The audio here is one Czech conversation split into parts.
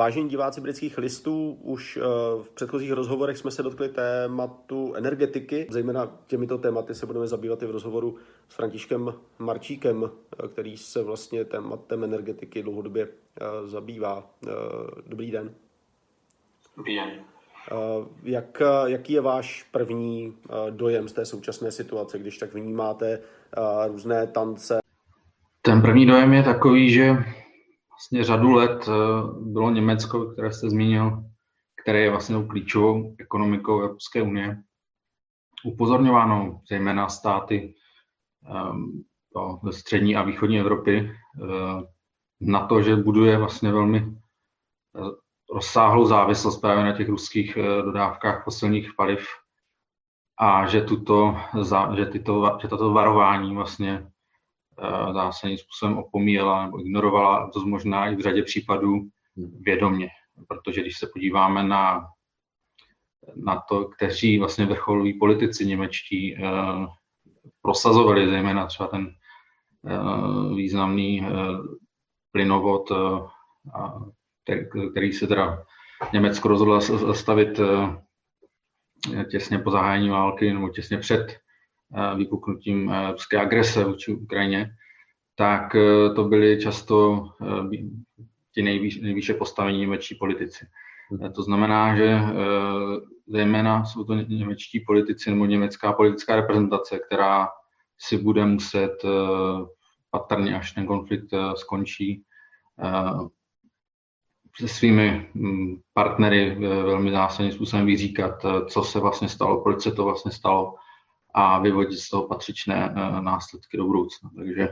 Vážení diváci Britských listů, už v předchozích rozhovorech jsme se dotkli tématu energetiky. Zejména těmito tématy se budeme zabývat i v rozhovoru s Františkem Marčíkem, který se vlastně tématem energetiky dlouhodobě zabývá. Dobrý den. Dobrý den. Jaký je váš první dojem z té současné situace, když tak vnímáte různé tance? Ten první dojem je takový, že vlastně řadu let bylo Německo, které jste zmínil, které je vlastně klíčovou ekonomikou Evropské unie, upozorňováno zejména státy ze střední a východní Evropy na to, že buduje vlastně velmi rozsáhlou závislost právě na těch ruských dodávkách fosilních paliv a že tato varování vlastně zásadním způsobem opomíjela nebo ignorovala, to možná i v řadě případů vědomě. Protože když se podíváme na to, kteří vlastně vrcholoví politici němečtí prosazovali, zejména třeba ten významný plynovod, který se teda Německo rozhodlo stavit těsně po zahájení války nebo těsně před vypuknutím ruské agrese vůči Ukrajině, tak to byli často ti nejvýše postavení němečtí politici. To znamená, že zejména jsou to němečtí politici nebo německá politická reprezentace, která si bude muset patrně, až ten konflikt skončí, se svými partnery velmi zásadním způsobem vyříkat, co se vlastně stalo, proč se to vlastně stalo, a vyvodit z toho patřičné následky do budoucna. Takže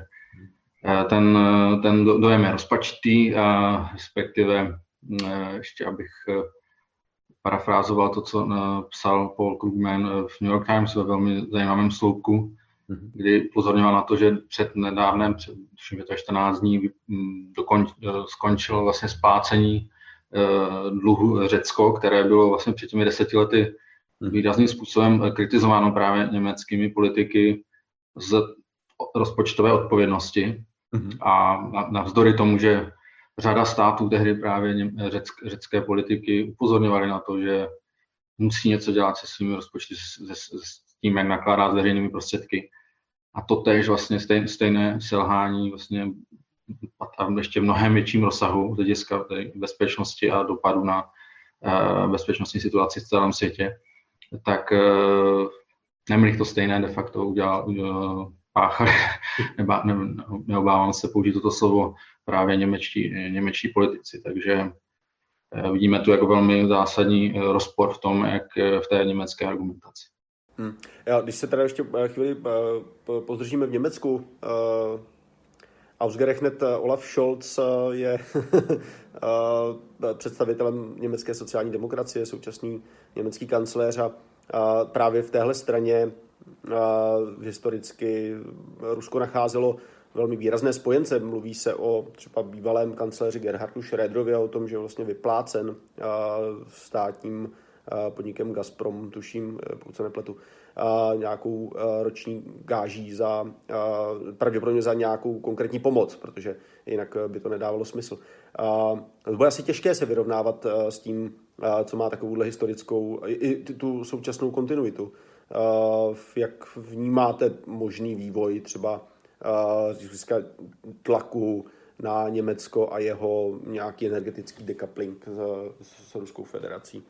ten dojem je rozpačitý, respektive ještě abych parafrázoval to, co psal Paul Krugman v New York Times ve velmi zajímavém sloupku, kdy upozorňoval na to, že před nedávnem, tuším, že to je 14 dní, skončilo vlastně splácení dluhu Řecko, které bylo vlastně před těmi 10 lety výrazným způsobem kritizováno právě německými politiky z rozpočtové odpovědnosti. A navzdory tomu, že řada států tehdy právě řecké politiky upozorňovaly na to, že musí něco dělat se svými rozpočty, s tím, jak nakládá s veřejnými prostředky. A to též vlastně stejné selhání vlastně a ještě v mnohem větším rozsahu z hlediska bezpečnosti a dopadu na bezpečnostní situaci v celém světě, tak Nemlich to stejné de facto páchali, neobávám se použít toto slovo, právě němečtí politici. Takže vidíme tu jako velmi zásadní rozpor v tom, jak v té německé argumentaci. Já, když se teda ještě chvíli pozdržíme v Německu, ausgerechnet Olaf Scholz je představitelem německé sociální demokracie, současný německý kancléř, a právě v téhle straně historicky Rusko nacházelo velmi výrazné spojence. Mluví se o třeba bývalém kancléři Gerhardu Schröderovi a o tom, že je vlastně vyplácen státním podnikem Gazprom, tuším, pokud se nepletu, nějakou roční gáží pravděpodobně za nějakou konkrétní pomoc, protože jinak by to nedávalo smysl. To bude asi těžké se vyrovnávat s tím, co má takovouhle historickou i tu současnou kontinuitu. Jak vnímáte možný vývoj třeba tlaku na Německo a jeho nějaký energetický decoupling s Ruskou federací?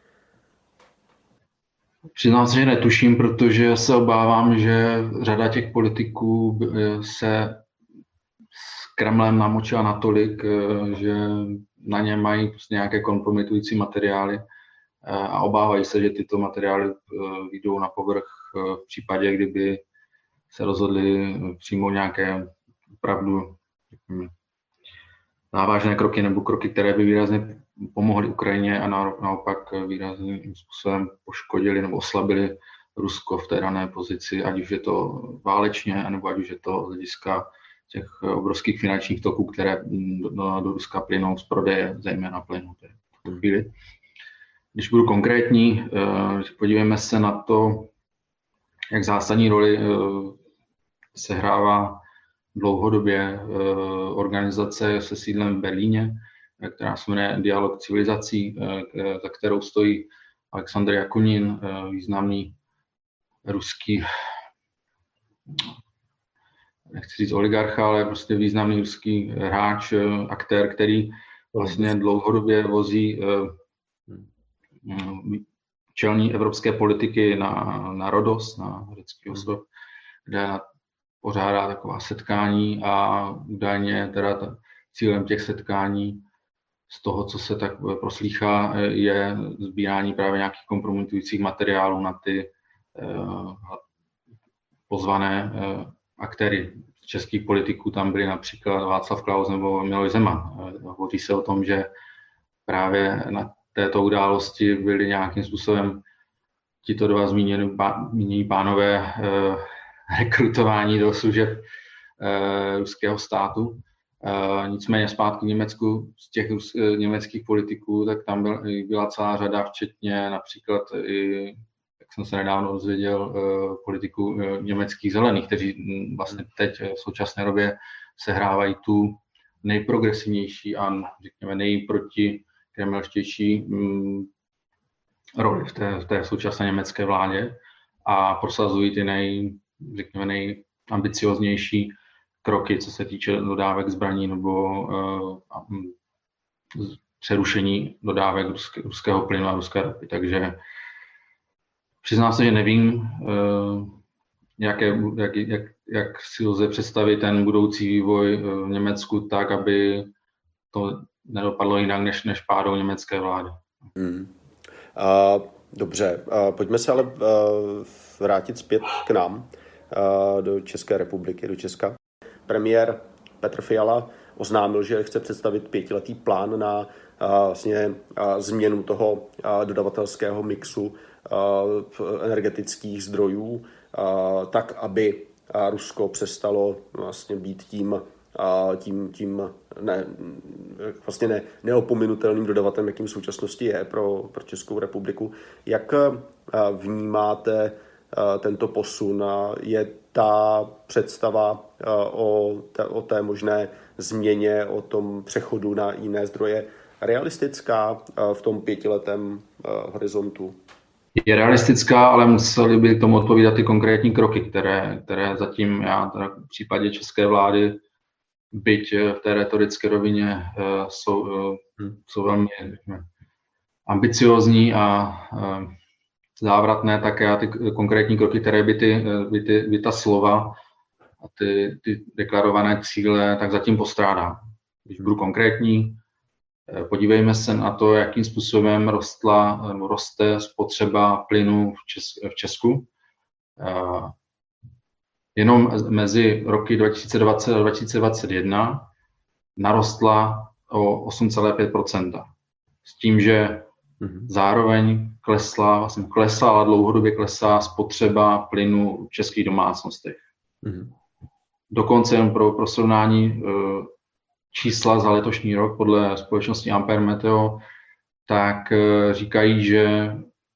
Přiznám se, že netuším, protože se obávám, že řada těch politiků se s Kremlem namočila natolik, že na ně mají prostě nějaké kompromitující materiály a obávají se, že tyto materiály vyjdou na povrch v případě, kdyby se rozhodli přijmout nějaké opravdu závažné kroky nebo kroky, které by výrazně pomohly Ukrajině a naopak výrazným způsobem poškodili nebo oslabili Rusko v té dané pozici, ať už je to válečně, nebo ať už je to z hlediska těch obrovských finančních toků, které do Ruska plynou z prodeje, zejména plynu. Když budu konkrétní, podívejme se na to, jak zásadní roli sehrává dlouhodobě organizace se sídlem v Berlíně, která se jmenuje Dialog civilizací, za kterou stojí Aleksandr Jakunin, významný ruský, nechci říct oligarcha, ale prostě významný ruský hráč, aktér, který vlastně dlouhodobě vozí čelní evropské politiky na Rhodos, na řecký ostrov, kde pořádá taková setkání a údajně teda cílem těch setkání z toho, co se tak proslýchá, je sbírání právě nějakých kompromitujících materiálů na ty pozvané aktéry. Z českých politiků tam byli například Václav Klaus nebo Miloš Zeman. Hovoří se o tom, že právě na této události byli nějakým způsobem tito dva zmínění pánové rekrutování do služeb ruského státu. Nicméně zpátky k Německu, z těch německých politiků, tak tam byla celá řada, včetně například i, jak jsem se nedávno dozvěděl, politiků německých zelených, kteří vlastně teď v současné době sehrávají tu nejprogresivnější a řekněme nejprotikremelštější roli v té současné německé vládě a prosazují ty nejambicioznější kroky, co se týče dodávek zbraní nebo přerušení dodávek ruského plynu a ruské ropy. Takže přiznám se, že nevím, jak si lze představit ten budoucí vývoj v Německu tak, aby to nedopadlo jinak než pádou německé vlády. Dobře, pojďme se ale vrátit zpět k nám, do České republiky, do Česka. Premiér Petr Fiala oznámil, že chce představit 5letý plán na vlastně změnu toho dodavatelského mixu energetických zdrojů, tak, aby Rusko přestalo vlastně být tím neopominutelným dodavatelem, jakým v současnosti je pro Českou republiku. Jak vnímáte tento posun? Je ta představa o té možné změně, o tom přechodu na jiné zdroje realistická v tom 5letém horizontu? Je realistická, ale museli by k tomu odpovídat ty konkrétní kroky, které zatím v případě české vlády, byť v té retorické rovině, jsou velmi ambiciózní a závratné, tak já ty konkrétní kroky, které by ta slova a ty deklarované cíle, tak zatím postrádám. Když budu konkrétní, podívejme se na to, jakým způsobem roste spotřeba plynu v Česku. Jenom mezi roky 2020 a 2021 narostla o 8,5%. S tím, že zároveň klesala, dlouhodobě klesá spotřeba plynu v českých domácnostech. Dokonce jen pro srovnání čísla za letošní rok podle společnosti Ampere Meteo, tak říkají, že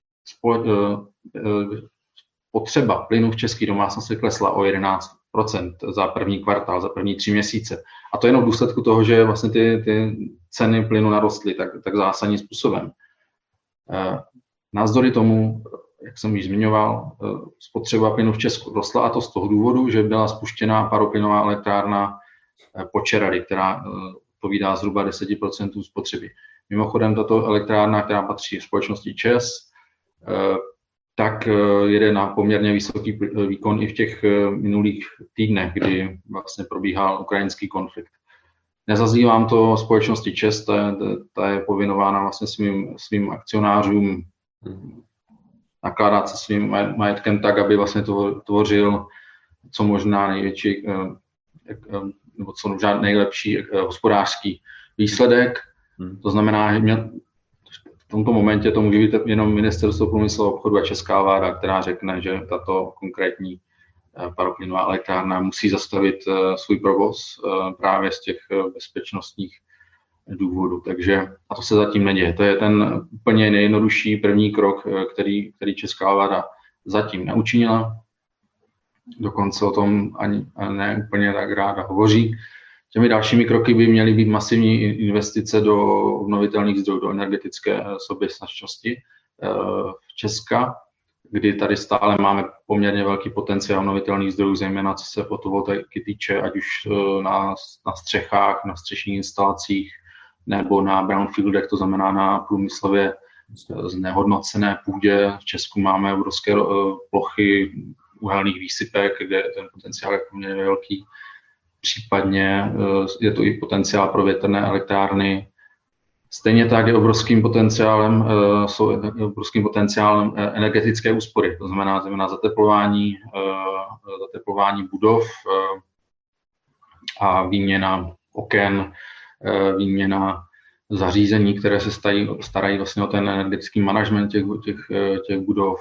spotřeba plynu v českých domácnostech klesla o 11% za první kvartál, za první 3 měsíce. A to jenom v důsledku toho, že vlastně ty ceny plynu narostly tak zásadním způsobem. Navzdory tomu, jak jsem již zmiňoval, spotřeba plynu v Česku rostla, a to z toho důvodu, že byla spuštěná paroplynová elektrárna Počerady, která odpovídá zhruba 10% spotřeby. Mimochodem, tato elektrárna, která patří společnosti ČEZ, tak jede na poměrně vysoký výkon i v těch minulých týdnech, kdy vlastně probíhal ukrajinský konflikt. Nezazývám to společnosti ČEZ, ta je povinována vlastně svým akcionářům nakládat se svým majetkem tak, aby vlastně tvořil co možná největší nebo co možná nejlepší hospodářský výsledek. To znamená, že v tomto momentě to může být jenom Ministerstvo průmyslu a obchodu a česká vláda, která řekne, že tato konkrétní paroplynová elektrárna musí zastavit svůj provoz právě z těch bezpečnostních důvodů. Takže a to se zatím neděje. To je ten úplně nejjednodušší první krok, který česká vláda zatím neučinila. Dokonce o tom ani ne úplně tak ráda hovoří. Těmi dalšími kroky by měly být masivní investice do obnovitelných zdrojů, do energetické soběstačnosti v Česka, kdy tady stále máme poměrně velký potenciál obnovitelných zdrojů, zejména co se fotovoltaiky týče, ať už na střechách, na střešních instalacích nebo na brownfieldech, to znamená na průmyslově znehodnocené půdě. V Česku máme obrovské plochy uhelných výsypek, kde ten potenciál je poměrně velký. Případně je to i potenciál pro větrné elektrárny. Stejně tak je obrovským potenciálem energetické úspory, to znamená zejména zateplování budov a výměna oken, výměna zařízení, které se starají vlastně o ten energetický manažment těch budov.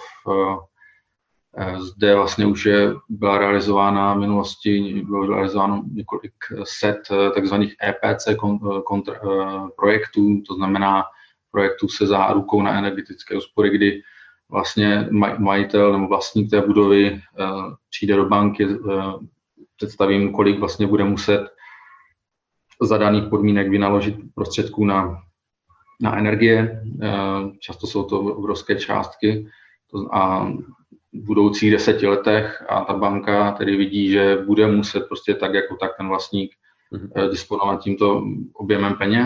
Zde vlastně už byla realizována v minulosti, bylo realizováno několik set takzvaných EPC projektů, to znamená projektů se zárukou na energetické úspory, kdy vlastně majitel nebo vlastník té budovy přijde do banky, představí mu, kolik vlastně bude muset za daných podmínek vynaložit prostředků na energie. Často jsou to obrovské částky a v budoucích 10 letech a ta banka tedy vidí, že bude muset prostě tak jako tak ten vlastník disponovat tímto objemem peněz.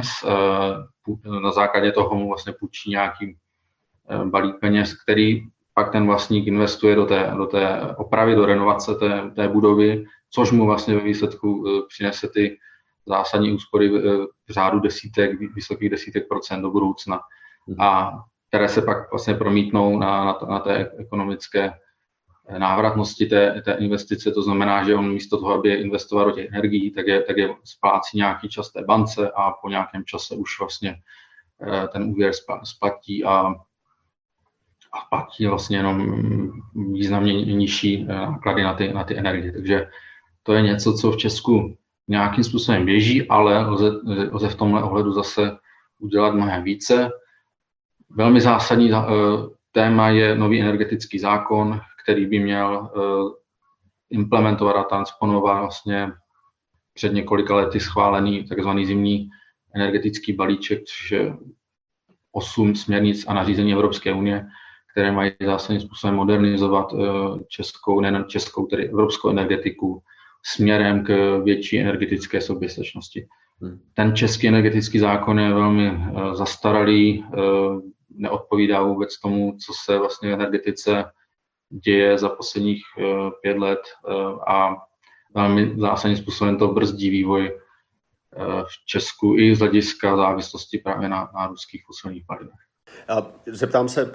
Na základě toho mu vlastně půjčí nějaký balík peněz, který pak ten vlastník investuje do té opravy, do renovace té budovy, což mu vlastně ve výsledku přinese ty zásadní úspory v řádu vysokých desítek procent do budoucna. A které se pak vlastně promítnou na té ekonomické návratnosti té investice. To znamená, že on místo toho, aby investoval do těch energií, tak je splácí nějaký čas té bance a po nějakém čase už vlastně ten úvěr splatí a platí vlastně jenom významně nižší náklady na ty energie. Takže to je něco, co v Česku nějakým způsobem běží, ale lze v tomhle ohledu zase udělat mnohem více. Velmi zásadní téma je nový energetický zákon, který by měl implementovat a transponovat vlastně před několika lety schválený takzvaný zimní energetický balíček, což je 8 směrnic a nařízení Evropské unie, které mají zásadním způsobem modernizovat tedy evropskou energetiku směrem k větší energetické soběstačnosti. Ten český energetický zákon je velmi zastaralý, neodpovídá vůbec tomu, co se vlastně v energetice děje za posledních 5 let a velmi zásadním způsobem to brzdí vývoj v Česku i z hlediska závislosti právě na ruských fosilních palivech. Zeptám se,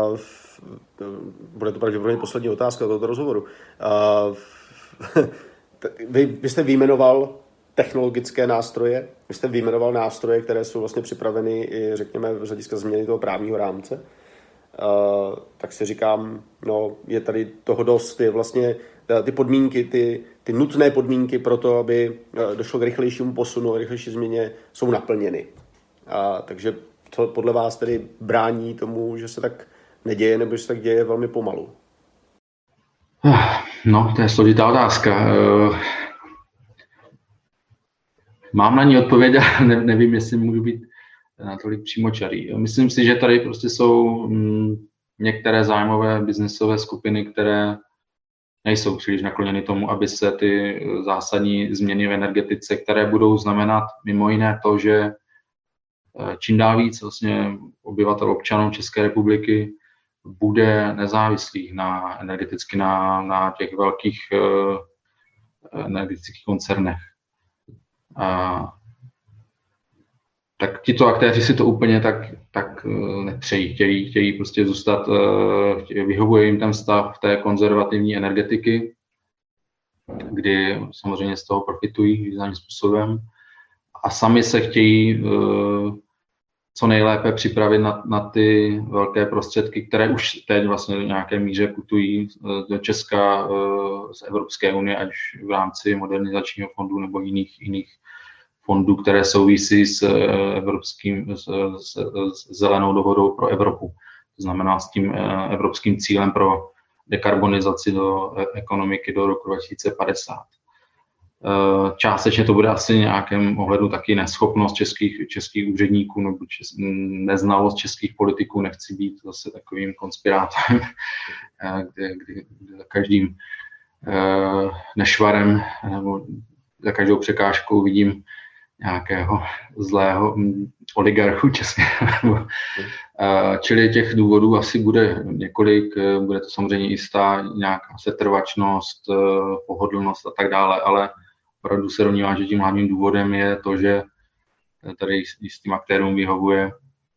bude to pravděpodobně poslední otázka tohoto rozhovoru. Vy jste vyjmenoval technologické nástroje, vy jste vyjmenoval nástroje, které jsou vlastně připraveny i, řekněme, z hlediska změny toho právního rámce. Tak si říkám, no, je tady toho dost, je vlastně ty podmínky, ty nutné podmínky pro to, aby došlo k rychlejšímu posunu a rychlejší změně, jsou naplněny. Takže co podle vás tedy brání tomu, že se tak neděje, nebo že se tak děje velmi pomalu? No, to je složitá otázka. Mám na ní odpověď a nevím, jestli můžu být natolik přímočarý. Myslím si, že tady prostě jsou některé zájmové biznesové skupiny, které nejsou příliš nakloněny tomu, aby se ty zásadní změny v energetice, které budou znamenat mimo jiné to, že čím dál víc vlastně obyvatel občanů České republiky bude nezávislých energeticky na těch velkých energetických koncernech. Tak tito aktéři si to úplně tak nepřejí. Chtějí prostě zůstat, vyhovuje jim ten stav té konzervativní energetiky, kdy samozřejmě z toho profitují významným způsobem a sami se chtějí co nejlépe připravit na ty velké prostředky, které už teď vlastně do nějaké míře putují do Česka z Evropské unie, ať v rámci modernizačního fondu nebo jiných fondů, které souvisí s zelenou dohodou pro Evropu. To znamená s tím evropským cílem pro dekarbonizaci do ekonomiky do roku 2050. Částečně to bude asi nějakém ohledu taky neschopnost českých úředníků nebo neznalost českých politiků. Nechci být zase takovým konspirátorem, kdy za každým nešvarem nebo za každou překážkou vidím nějakého zlého oligarchu českého. Čili těch důvodů asi bude několik, bude to samozřejmě jistá nějaká setrvačnost, pohodlnost a tak dále, ale opravdu se domnívám, že tím hlavním důvodem je to, že tady jistým aktérům vyhovuje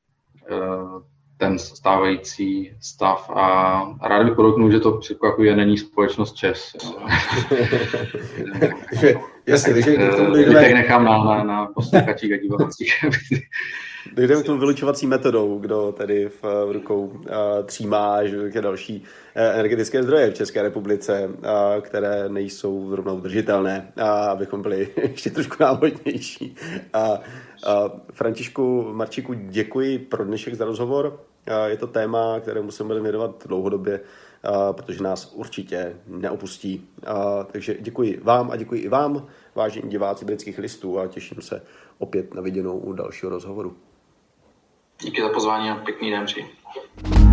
ten stávající stav a rád bych podotknul, že to překvapuje není společnost ČEZ. Jasně, takže tak nechám na posluchačích a divácích. Dojdeme k tomu vylučovací metodou, kdo tedy v rukou třímá další energetické zdroje v České republice, které nejsou zrovna udržitelné, abychom byli ještě trošku návodnější. Františku Marčíku, děkuji pro dnešek za rozhovor. Je to téma, kterému se budeme věnovat dlouhodobě, protože nás určitě neopustí. Takže děkuji vám a děkuji i vám, vážení diváci Britských listů, a těším se opět na viděnou u dalšího rozhovoru. Díky za pozvání a pěkný den přeji.